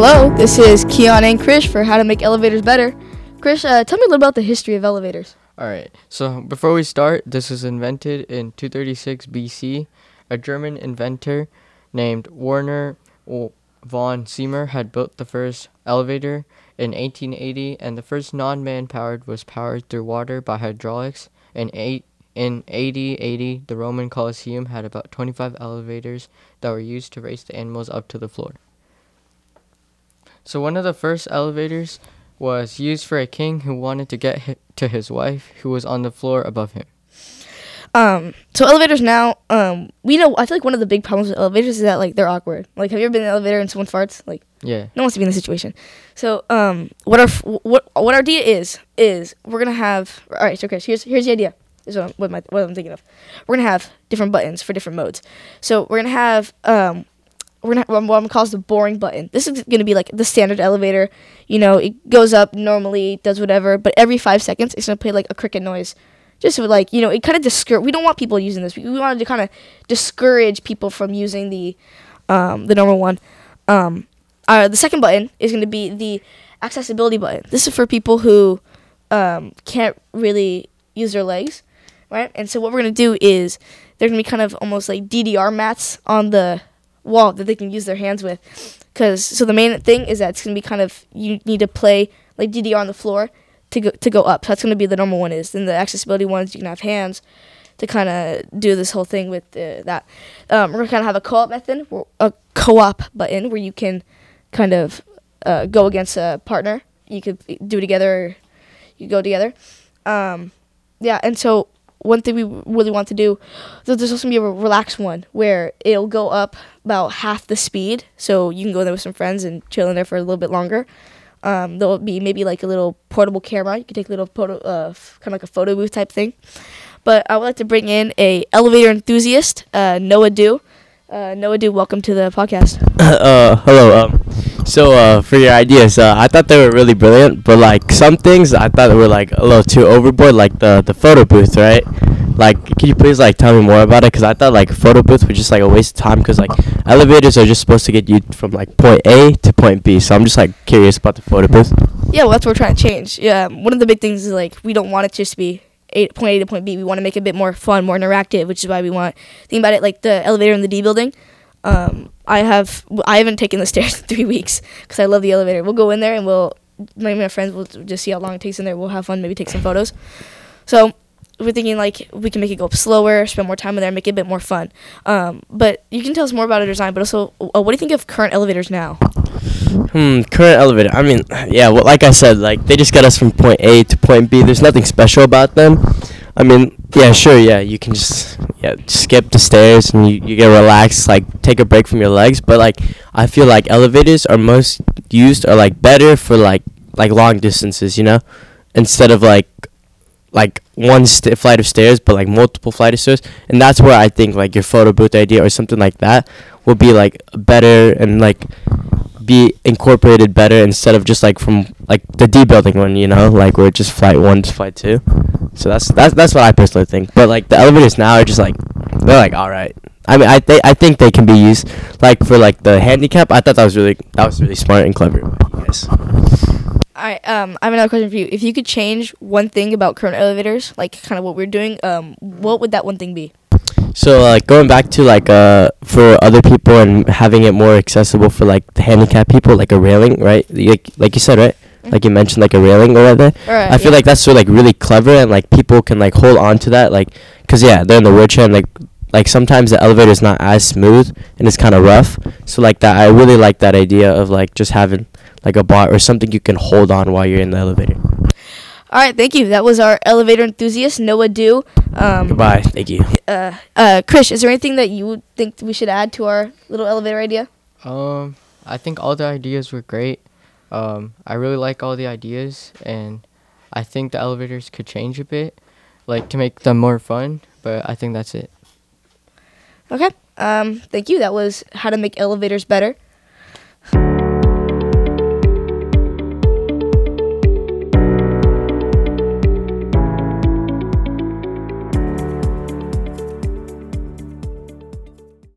Hello, this is Keon and Krish for How to Make Elevators Better. Krish, tell me a little about the history of elevators. All right. So before we start, this was invented in 236 BC. A German inventor named Werner von Zimmer had built the first elevator in 1880, and the first non-man-powered was powered through water by hydraulics. In 80, the Roman Colosseum had about 25 elevators that were used to raise the animals up to the floor. So one of the first elevators was used for a king who wanted to get to his wife, who was on the floor above him. So elevators now, I feel like one of the big problems with elevators is that, like, they're awkward. Like, have you ever been in an elevator and someone farts? Like, Yeah. no one wants to be in this situation. So, what our idea is we're gonna have. All right, so Chris, here's the idea. This is what I'm thinking of. We're gonna have different buttons for different modes. So we're gonna have what I'm gonna call the boring button. This is gonna be like the standard elevator. You know, it goes up normally, does whatever, but every 5 seconds it's gonna play like a cricket noise. Just so, like, it kind of we don't want people using this. We wanted to kind of discourage people from using the normal one. The second button is going to be the accessibility button. This is for people who can't really use their legs, right? And so what we're going to do is there's going to be kind of almost like DDR mats on the wall that they can use their hands with. So the main thing is that it's going to be kind of, you need to play like DDR on the floor to go up. So that's going to be the normal one is. Then the accessibility ones, you can have hands to kind of do this whole thing with that. We're going to kind of have a co-op button where you can kind of go against a partner. You could do it together, or you go together. And so one thing we really want to do, there's also going to be a relaxed one where it'll go up about half the speed. So you can go there with some friends and chill in there for a little bit longer. There'll be maybe like a little portable camera. You can take a little kind of like a photo booth type thing. But I would like to bring in a elevator enthusiast, Noah Du. Noah Du, welcome to the podcast. Hello. So for your ideas, I thought they were really brilliant, but like some things I thought were like a little too overboard, like the photo booth, right? Like, can you please like tell me more about it? Because I thought like photo booth was just like a waste of time. Because like elevators are just supposed to get you from like point A to point B. So I'm just like curious about the photo booth. Yeah, well, that's what we're trying to change. Yeah, one of the big things is like we don't want it just to be point A to point B. We want to make it a bit more fun, more interactive, which is why we want. Think about it like the elevator in the D building. I haven't taken the stairs in 3 weeks because I love the elevator. We'll go in there and me and my friends will just see how long it takes in there. We'll have fun, maybe take some photos. So we're thinking like we can make it go up slower, spend more time in there, make it a bit more fun. But you can tell us more about the design. But also, what do you think of current elevators now? Current elevator. I mean, yeah. Well, like I said, like they just get us from point A to point B. There's nothing special about them. I mean, yeah, sure, yeah. You can just skip the stairs and you get relaxed, like take a break from your legs. But like I feel like elevators are most used or like better for like long distances, instead of like one flight of stairs, but like multiple flight of stairs. And that's where I think like your photo booth idea or something like that will be like better and like be incorporated better instead of just like from like the D building one, like where it's just flight 1 to flight 2. So that's what I personally think. But like the elevators now are just like they're like all right. I mean, I think they can be used like for like the handicap. I thought that was really smart and clever. Yes. All right, I have another question for you. If you could change one thing about current elevators, like kind of what we're doing, what would that one thing be? So like going back to like for other people and having it more accessible for like the handicapped people, like a railing, right? Like you said, right? Mm-hmm. Like you mentioned, like a railing over there. Right, I feel like that's so like really clever and like people can like hold on to that, like, cause yeah, they're in the wheelchair and like sometimes the elevator is not as smooth and it's kind of rough. So like that, I really like that idea of like just having like a bar or something you can hold on while you're in the elevator. All right, thank you. That was our elevator enthusiast, Noah Du. Goodbye. Thank you. Krish, is there anything that you would think we should add to our little elevator idea? I think all the ideas were great. I really like all the ideas, and I think the elevators could change a bit, like to make them more fun, but I think that's it. Okay. Thank you. That was How to Make Elevators Better.